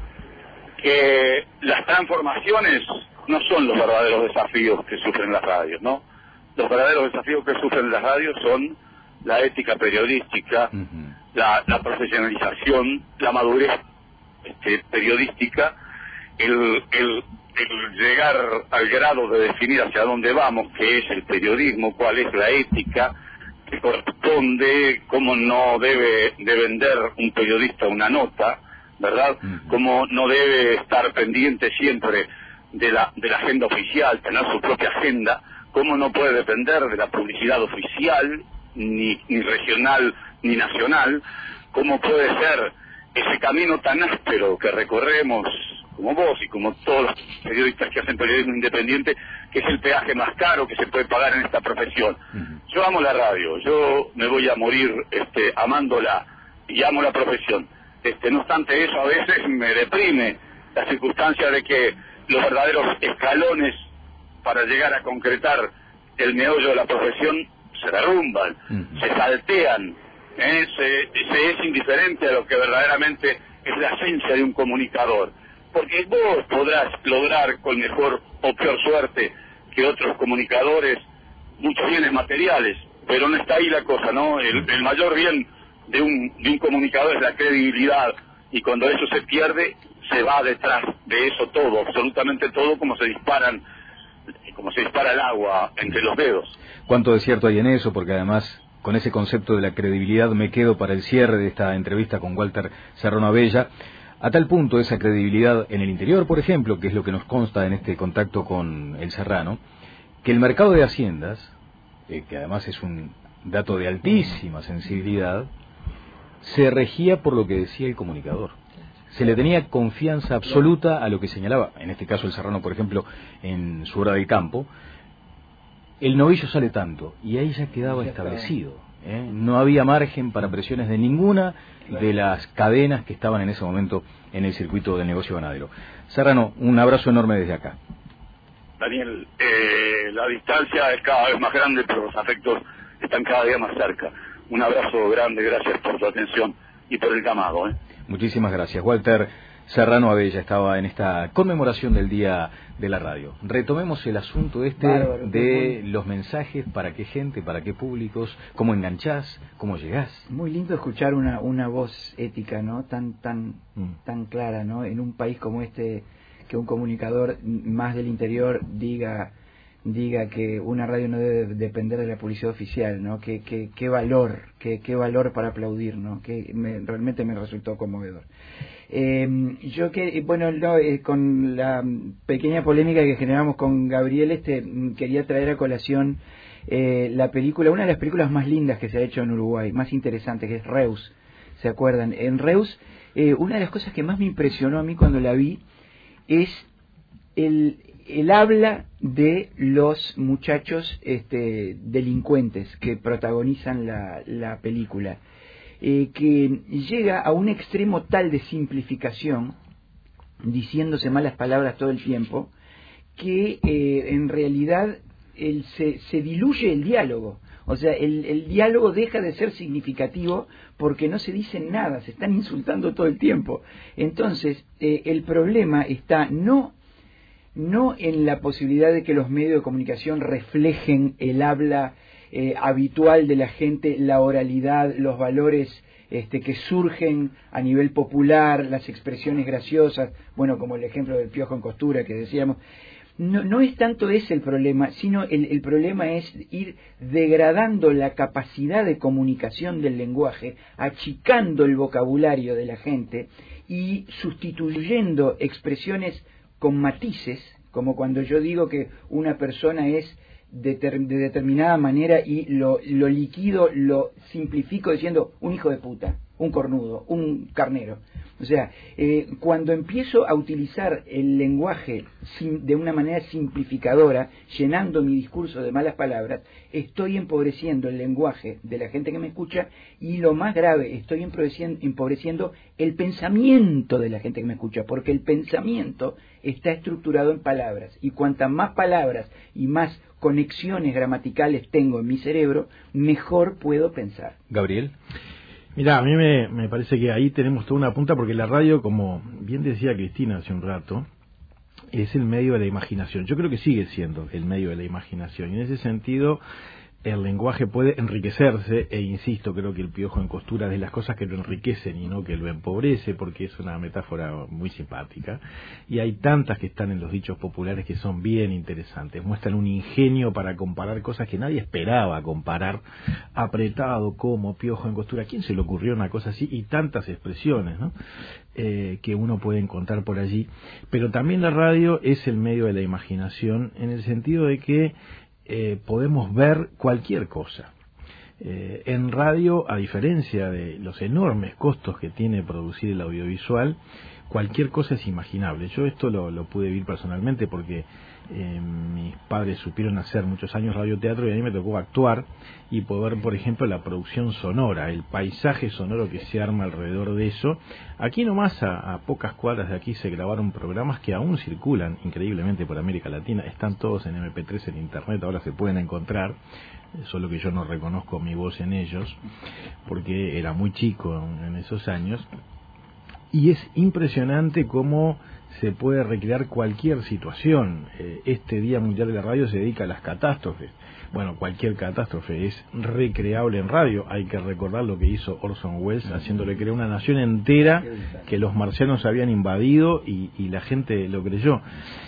que las transformaciones no son los verdaderos desafíos que sufren las radios, ¿no? Los verdaderos desafíos que sufren las radios son la ética periodística, uh-huh. la, la profesionalización, la madurez este, periodística, el, el, el llegar al grado de definir hacia dónde vamos, qué es el periodismo, cuál es la ética que corresponde, cómo no debe de vender un periodista una nota, ¿verdad? Uh-huh. Cómo no debe estar pendiente siempre de la de la agenda oficial, tener su propia agenda, cómo no puede depender de la publicidad oficial, ni, ni regional, ni nacional, cómo puede ser ese camino tan áspero que recorremos, como vos y como todos los periodistas que hacen periodismo independiente, que es el peaje más caro que se puede pagar en esta profesión. Uh-huh. Yo amo la radio, yo me voy a morir este, amándola y amo la profesión. Este, no obstante eso, a veces me deprime la circunstancia de que los verdaderos escalones para llegar a concretar el meollo de la profesión se derrumban, uh-huh. se saltean, ¿eh? se, se es indiferente a lo que verdaderamente es la esencia de un comunicador. Porque vos podrás lograr con mejor o peor suerte que otros comunicadores muchos bienes materiales, pero no está ahí la cosa, ¿no? El, el mayor bien de un, de un comunicador es la credibilidad y cuando eso se pierde, se va detrás de eso todo, absolutamente todo, como se disparan, como se dispara el agua entre los dedos. ¿Cuánto de cierto hay en eso? Porque además, con ese concepto de la credibilidad me quedo para el cierre de esta entrevista con Walter Serrano Abella. A tal punto esa credibilidad en el interior, por ejemplo, que es lo que nos consta en este contacto con el Serrano, que el mercado de haciendas, eh, que además es un dato de altísima sensibilidad, se regía por lo que decía el comunicador. Se le tenía confianza absoluta a lo que señalaba, en este caso el Serrano, por ejemplo, en su hora del campo. El novillo sale tanto, y ahí ya quedaba establecido, ¿eh? No había margen para presiones de ninguna de las cadenas que estaban en ese momento en el circuito del negocio ganadero. Serrano, un abrazo enorme desde acá. Daniel, eh, la distancia es cada vez más grande, pero los afectos están cada día más cerca. Un abrazo grande, gracias por tu atención y por el llamado, ¿eh? Muchísimas gracias. Walter Serrano Abella estaba en esta conmemoración del Día de la Radio. Retomemos el asunto este Bárbaro, de los mensajes, para qué gente, para qué públicos, cómo enganchás, cómo llegás. Muy lindo escuchar una una voz ética, ¿no? Tan tan mm. tan clara, ¿no? En un país como este, que un comunicador más del interior diga diga que una radio no debe depender de la publicidad oficial, ¿no? Qué qué qué valor, qué qué valor para aplaudir, ¿no? Que me, realmente me resultó conmovedor. Eh, yo que bueno no, eh, con la pequeña polémica que generamos con Gabriel, este quería traer a colación eh, la película, una de las películas más lindas que se ha hecho en Uruguay, más interesante, que es Reus. ¿Se acuerdan? En Reus, eh, una de las cosas que más me impresionó a mí cuando la vi es el el habla de los muchachos este, delincuentes que protagonizan la, la película, eh, que llega a un extremo tal de simplificación, diciéndose malas palabras todo el tiempo, que eh, en realidad el, se, se diluye el diálogo. O sea, el, el diálogo deja de ser significativo porque no se dice nada, se están insultando todo el tiempo. Entonces, eh, el problema está no no en la posibilidad de que los medios de comunicación reflejen el habla eh, habitual de la gente, la oralidad, los valores este, que surgen a nivel popular, las expresiones graciosas, bueno, como el ejemplo del piojo en costura que decíamos. No, no es tanto ese el problema, sino el, el problema es ir degradando la capacidad de comunicación del lenguaje, achicando el vocabulario de la gente y sustituyendo expresiones con matices, como cuando yo digo que una persona es de, ter, de determinada manera y lo, lo liquido, lo simplifico diciendo un hijo de puta, un cornudo, un carnero. O sea, eh, cuando empiezo a utilizar el lenguaje sim, de una manera simplificadora, llenando mi discurso de malas palabras, estoy empobreciendo el lenguaje de la gente que me escucha y lo más grave, estoy empobreciendo, empobreciendo el pensamiento de la gente que me escucha, porque el pensamiento está estructurado en palabras y cuantas más palabras y más conexiones gramaticales tengo en mi cerebro, mejor puedo pensar. Gabriel. Mirá, a mí me, me parece que ahí tenemos toda una punta, porque la radio, como bien decía Cristina hace un rato, es el medio de la imaginación. Yo creo que sigue siendo el medio de la imaginación, y en ese sentido el lenguaje puede enriquecerse, e insisto, creo que el piojo en costura es de las cosas que lo enriquecen y no que lo empobrece, porque es una metáfora muy simpática, y hay tantas que están en los dichos populares que son bien interesantes, muestran un ingenio para comparar cosas que nadie esperaba comparar, apretado como piojo en costura. ¿A quién se le ocurrió una cosa así? Y tantas expresiones, ¿no? Eh, que uno puede encontrar por allí. Pero también la radio es el medio de la imaginación, en el sentido de que Eh, podemos ver cualquier cosa. Eh, en radio, a diferencia de los enormes costos que tiene producir el audiovisual, cualquier cosa es imaginable. Yo esto lo, lo pude vivir personalmente porque eh, mis padres supieron hacer muchos años radioteatro y a mí me tocó actuar y poder, por ejemplo, la producción sonora, el paisaje sonoro que se arma alrededor de eso. Aquí nomás, a, a pocas cuadras de aquí, se grabaron programas que aún circulan increíblemente por América Latina, están todos en eme pe tres en internet, ahora se pueden encontrar, solo que yo no reconozco mi voz en ellos porque era muy chico en, en esos años. y es impresionante cómo se puede recrear cualquier situación. Eh, este Día Mundial de la Radio se dedica a las catástrofes. Bueno, cualquier catástrofe es recreable en radio. Hay que recordar lo que hizo Orson Welles, haciéndole creer una nación entera que los marcianos habían invadido y, y la gente lo creyó.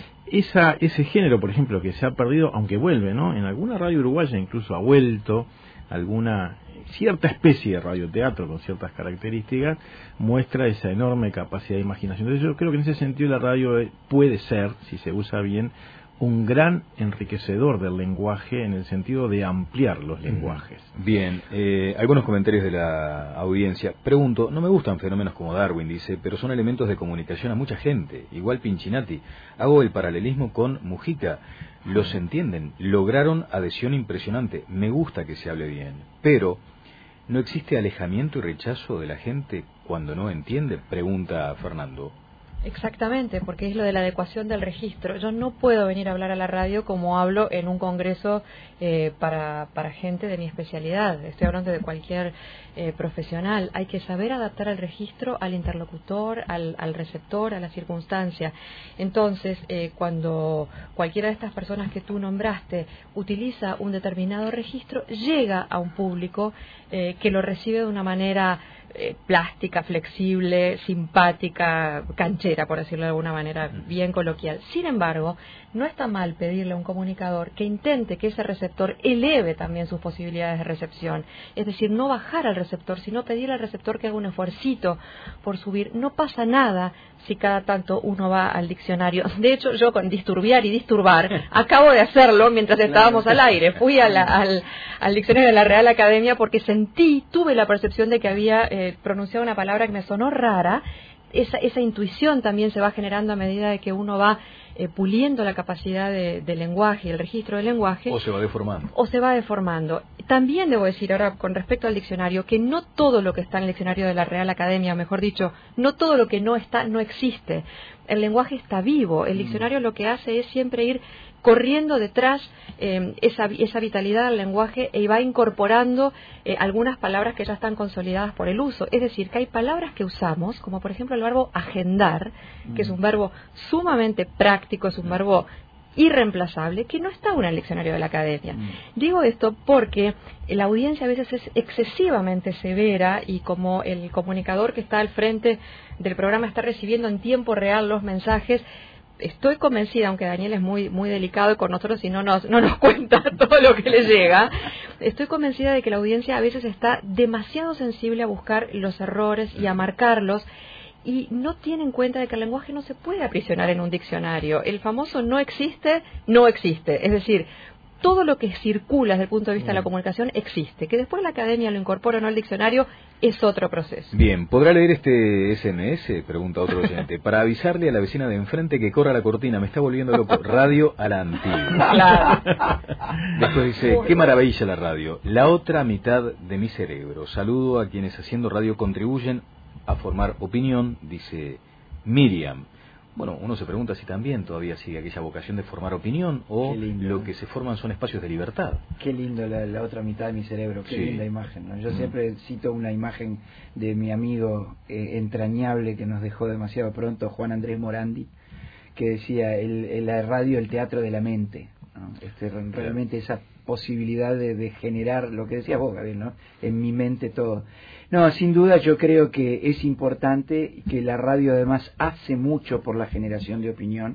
Esa, ese género, por ejemplo, que se ha perdido, aunque vuelve, ¿no? En alguna radio uruguaya incluso ha vuelto, alguna cierta especie de radioteatro con ciertas características, muestra esa enorme capacidad de imaginación. Entonces yo creo que en ese sentido la radio puede ser, si se usa bien, un gran enriquecedor del lenguaje en el sentido de ampliar los lenguajes. Bien, eh, algunos comentarios de la audiencia. Pregunto, no me gustan fenómenos como Darwin, dice, pero son elementos de comunicación a mucha gente. Igual Pinchinati. Hago el paralelismo con Mujica. Los entienden, lograron adhesión impresionante. Me gusta que se hable bien, pero ¿no existe alejamiento y rechazo de la gente cuando no entiende? Pregunta Fernando. Exactamente, porque es lo de la adecuación del registro. Yo no puedo venir a hablar a la radio como hablo en un congreso eh, para, para gente de mi especialidad. Estoy hablando de cualquier eh, profesional. Hay que saber adaptar el registro al interlocutor, al, al receptor, a la circunstancia. Entonces, eh, cuando cualquiera de estas personas que tú nombraste utiliza un determinado registro, llega a un público eh, que lo recibe de una manera Eh, plástica, flexible, simpática, canchera, por decirlo de alguna manera, bien coloquial. Sin embargo, no está mal pedirle a un comunicador que intente que ese receptor eleve también sus posibilidades de recepción. Es decir, no bajar al receptor, sino pedirle al receptor que haga un esfuercito por subir. No pasa nada si cada tanto uno va al diccionario. De hecho, yo con disturbiar y disturbar, acabo de hacerlo mientras estábamos al aire. Fui a la, al, al diccionario de la Real Academia porque sentí, tuve la percepción de que había eh, pronunciado una palabra que me sonó rara. Esa, esa intuición también se va generando a medida de que uno va eh, puliendo la capacidad de, de lenguaje, el registro del lenguaje. O se va deformando. O se va deformando. También debo decir ahora con respecto al diccionario que no todo lo que está en el diccionario de la Real Academia, mejor dicho, no todo lo que no está, no existe. El lenguaje está vivo. El diccionario lo que hace es siempre ir corriendo detrás eh, esa, esa vitalidad del lenguaje y va incorporando eh, algunas palabras que ya están consolidadas por el uso. Es decir, que hay palabras que usamos, como por ejemplo el verbo agendar, que es un verbo sumamente práctico, es un verbo irreemplazable, que no está aún en el diccionario de la Academia. Mm. Digo esto porque la audiencia a veces es excesivamente severa y como el comunicador que está al frente del programa está recibiendo en tiempo real los mensajes, estoy convencida, aunque Daniel es muy muy delicado con nosotros y no nos, no nos cuenta todo lo que le llega, estoy convencida de que la audiencia a veces está demasiado sensible a buscar los errores y a marcarlos, y no tiene en cuenta de que el lenguaje no se puede aprisionar en un diccionario. El famoso no existe, no existe. Es decir, todo lo que circula desde el punto de vista de la comunicación existe. Que después la academia lo incorpora o no al diccionario es otro proceso. Bien, ¿podrá leer este S M S? Pregunta otro oyente. Para avisarle a la vecina de enfrente que corra la cortina, me está volviendo loco. Radio a la antigua. Claro. Después dice, qué maravilla la radio. La otra mitad de mi cerebro. Saludo a quienes haciendo radio contribuyen a formar opinión, dice Miriam. Bueno, uno se pregunta si también todavía sigue aquella vocación de formar opinión o lindo, lo que se forman son espacios de libertad. Qué lindo la, la otra mitad de mi cerebro, qué sí. linda imagen, ¿no? Yo mm. siempre cito una imagen de mi amigo eh, entrañable que nos dejó demasiado pronto, Juan Andrés Morandi, que decía, el, el, la radio, el teatro de la mente, ¿no? Este, realmente esa posibilidad de, de generar, lo que decías vos, Gabriel, ¿no? En mi mente todo. No, sin duda yo creo que es importante, que la radio además hace mucho por la generación de opinión.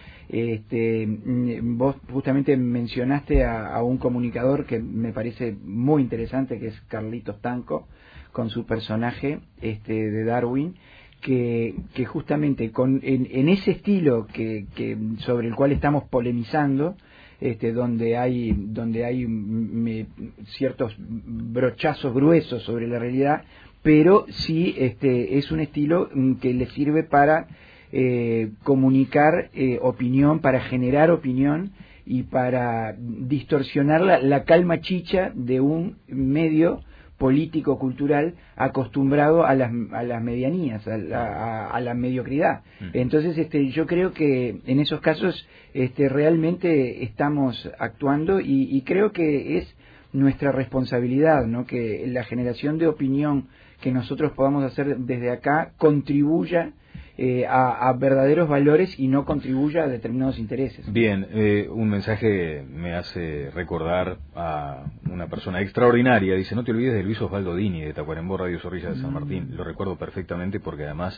Este, vos justamente mencionaste a, a un comunicador que me parece muy interesante, que es Carlitos Tanco, con su personaje este, de Darwin, que, que justamente con, en, en ese estilo que, que sobre el cual estamos polemizando, Este, donde hay donde hay me, ciertos brochazos gruesos sobre la realidad, pero sí este, es un estilo que le sirve para eh, comunicar eh, opinión, para generar opinión y para distorsionar la, la calma chicha de un medio político cultural acostumbrado a las a las medianías, a la, a, a la mediocridad. Entonces este yo creo que en esos casos este realmente estamos actuando y, y creo que es nuestra responsabilidad, ¿no? Que la generación de opinión que nosotros podamos hacer desde acá contribuya eh, a, a verdaderos valores y no contribuya a determinados intereses. Bien, eh, un mensaje me hace recordar a una persona extraordinaria. Dice, no te olvides de Luis Osvaldo Dini, de Tacuarembó, Radio Zorrilla de San Martín. Mm. Lo recuerdo perfectamente porque además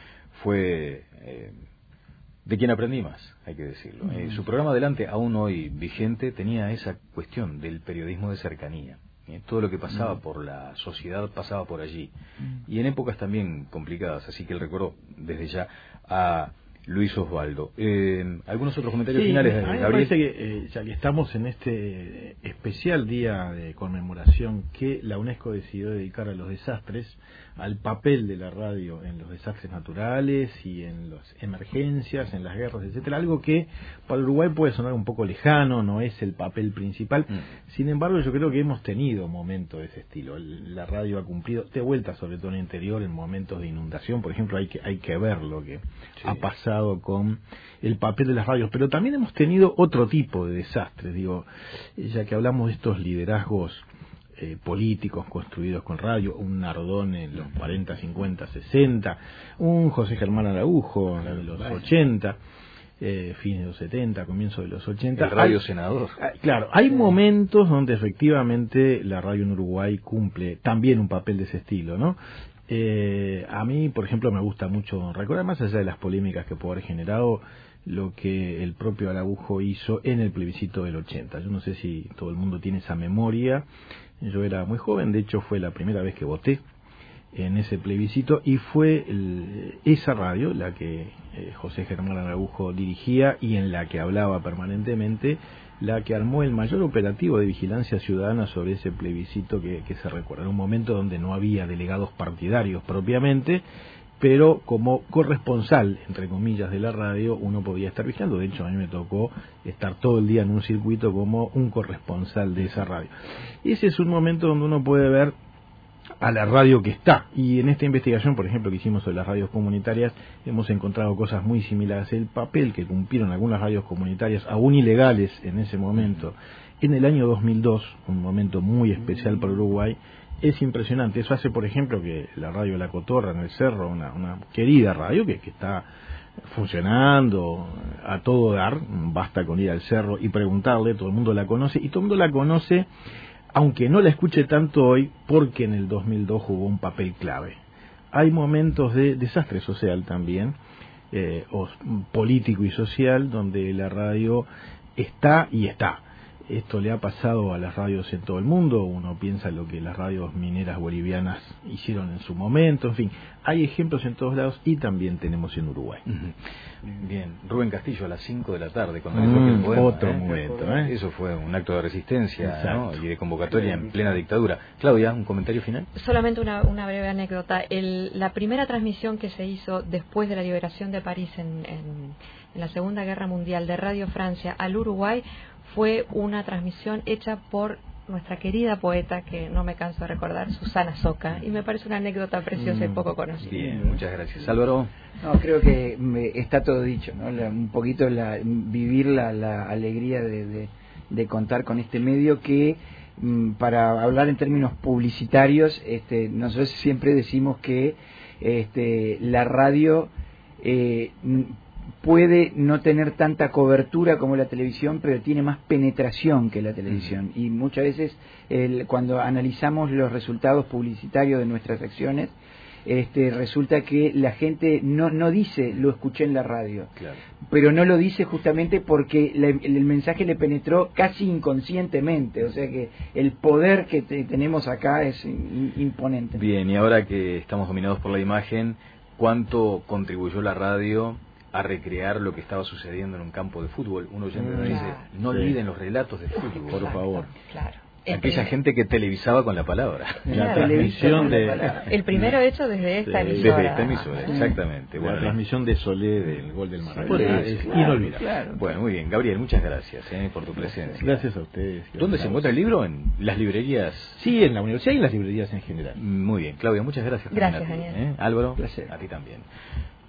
fue eh, de quien aprendí más, hay que decirlo. Mm. Eh, su programa Adelante, aún hoy vigente, tenía esa cuestión del periodismo de cercanía. Eh, todo lo que pasaba mm. por la sociedad pasaba por allí. Mm. Y en épocas también complicadas, así que el recuerdo desde ya a Luis Osvaldo. Eh, ¿Algunos otros comentarios sí, finales, a mí me Gabriel? parece que, eh, ya que estamos en este especial día de conmemoración que la UNESCO decidió dedicar a los desastres, al papel de la radio en los desastres naturales y en las emergencias, en las guerras, etcétera, algo que para Uruguay puede sonar un poco lejano, no es el papel principal. Mm. Sin embargo, yo creo que hemos tenido momentos de ese estilo. La radio ha cumplido, de vuelta sobre todo en el interior, en momentos de inundación, por ejemplo, hay que hay que ver lo que sí. ha pasado con el papel de las radios, pero también hemos tenido otro tipo de desastres, digo, ya que hablamos de estos liderazgos Eh, políticos construidos con radio, un Nardone en los cuarenta, cincuenta, sesenta, un José Germán Araujo en los ochenta, eh, fines de los setenta, comienzo de los ochenta. El radio hay, senador. Hay, claro, hay sí. momentos donde efectivamente la radio en Uruguay cumple también un papel de ese estilo, ¿no? Eh, a mí, por ejemplo, me gusta mucho recordar, más allá de las polémicas que puede haber generado, lo que el propio Araujo hizo en el plebiscito del ochenta. Yo no sé si todo el mundo tiene esa memoria. Yo era muy joven, de hecho fue la primera vez que voté en ese plebiscito y fue el, esa radio la que eh, José Germán Araujo dirigía y en la que hablaba permanentemente, la que armó el mayor operativo de vigilancia ciudadana sobre ese plebiscito que, que se recuerda. En un momento donde no había delegados partidarios propiamente, pero como corresponsal, entre comillas, de la radio, uno podía estar vigilando. De hecho, a mí me tocó estar todo el día en un circuito como un corresponsal de esa radio. Y ese es un momento donde uno puede ver a la radio que está. Y en esta investigación, por ejemplo, que hicimos sobre las radios comunitarias, hemos encontrado cosas muy similares. El papel que cumplieron algunas radios comunitarias, aún ilegales en ese momento, en el año dos mil dos, un momento muy especial para Uruguay, es impresionante. Eso hace, por ejemplo, que la radio La Cotorra en el Cerro, una, una querida radio que, que está funcionando a todo dar, basta con ir al Cerro y preguntarle, todo el mundo la conoce, y todo el mundo la conoce, aunque no la escuche tanto hoy, porque en el dos mil dos jugó un papel clave. Hay momentos de desastre social también, eh, o político y social, donde la radio está y está. Esto le ha pasado a las radios en todo el mundo. Uno piensa en lo que las radios mineras bolivianas hicieron en su momento. En fin, hay ejemplos en todos lados y también tenemos en Uruguay. Uh-huh. Bien, Rubén Castillo a las cinco de la tarde cuando mm, le el poema, otro ¿eh? momento, ¿eh? Eso fue un acto de resistencia, ¿no? Y de convocatoria en plena dictadura. Claudia, ¿un comentario final? Solamente una, una breve anécdota. El, la primera transmisión que se hizo después de la liberación de París en, en, en la Segunda Guerra Mundial de Radio Francia al Uruguay fue una transmisión hecha por nuestra querida poeta, que no me canso de recordar, Susana Soca, y me parece una anécdota preciosa mm, y poco conocida. Bien, muchas gracias. Álvaro. No, creo que me, está todo dicho, ¿no? La, un poquito la, vivir la, la alegría de, de, de contar con este medio que, mm, para hablar en términos publicitarios, este, nosotros siempre decimos que este, la radio eh, puede no tener tanta cobertura como la televisión, pero tiene más penetración que la televisión. Y muchas veces, el, cuando analizamos los resultados publicitarios de nuestras acciones, este, resulta que la gente no, no dice, lo escuché en la radio, claro, pero no lo dice justamente porque la, el, el mensaje le penetró casi inconscientemente. O sea que el poder que te, tenemos acá es in, imponente. Bien, y ahora que estamos dominados por la imagen, ¿cuánto contribuyó la radio a recrear lo que estaba sucediendo en un campo de fútbol? Uno oyente nos dice, no olviden los relatos de fútbol, por favor. Claro. Aquella gente que televisaba con la palabra. La claro, transmisión de... La el primero hecho desde esta sí, emisora. Desde esta emisora, exactamente. La bueno, transmisión de Solé del gol del Maravilloso. Sí, es claro, inolvidable. Claro. Bueno, muy bien. Gabriel, muchas gracias eh, por tu presencia. Gracias a ustedes. ¿Dónde se encuentra el libro? ¿En las librerías? Sí, en la universidad y en las librerías en general. Muy bien. Claudia, muchas gracias. Gracias, Daniel. ¿eh? Álvaro, placer. A ti también.